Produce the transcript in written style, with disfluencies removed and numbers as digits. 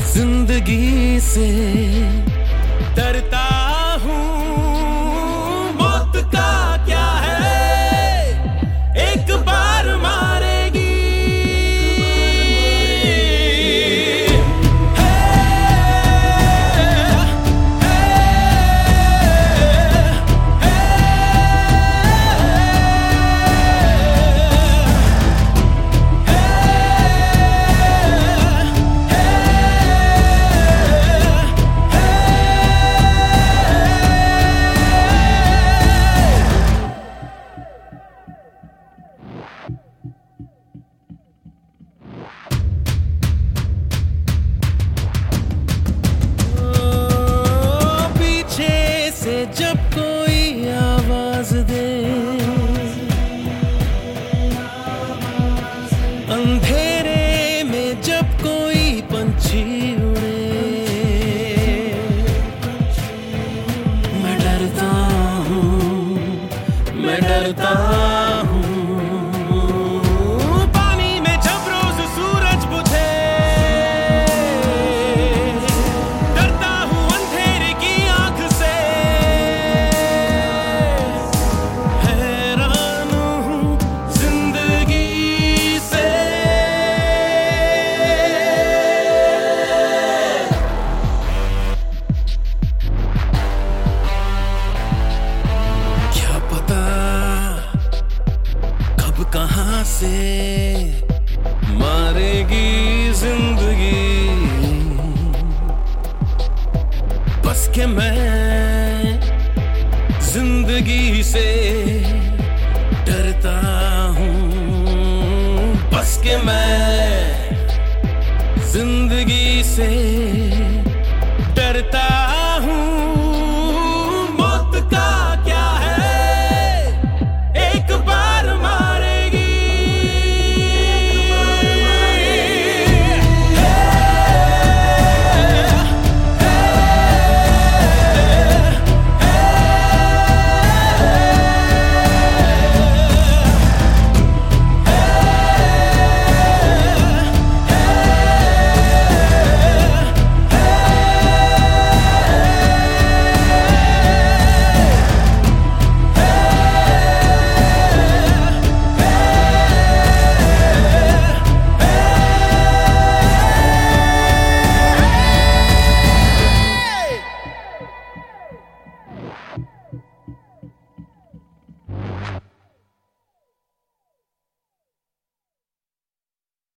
जिंदगी से डरता हूँ, मौत का क्या है, एक बार मारेगी। जब कोई आवाज दे, अंधेरे में जब कोई पंछी उड़े, मैं डरता हूँ, मैं डरता हूँ। पानी में जब रोज सूरज बुझे, डरता हूँ अंधेरे की आंख से। कहाँ से मारेगी जिंदगी, बस के मैं जिंदगी से डरता हूँ, बस के मैं जिंदगी से डरता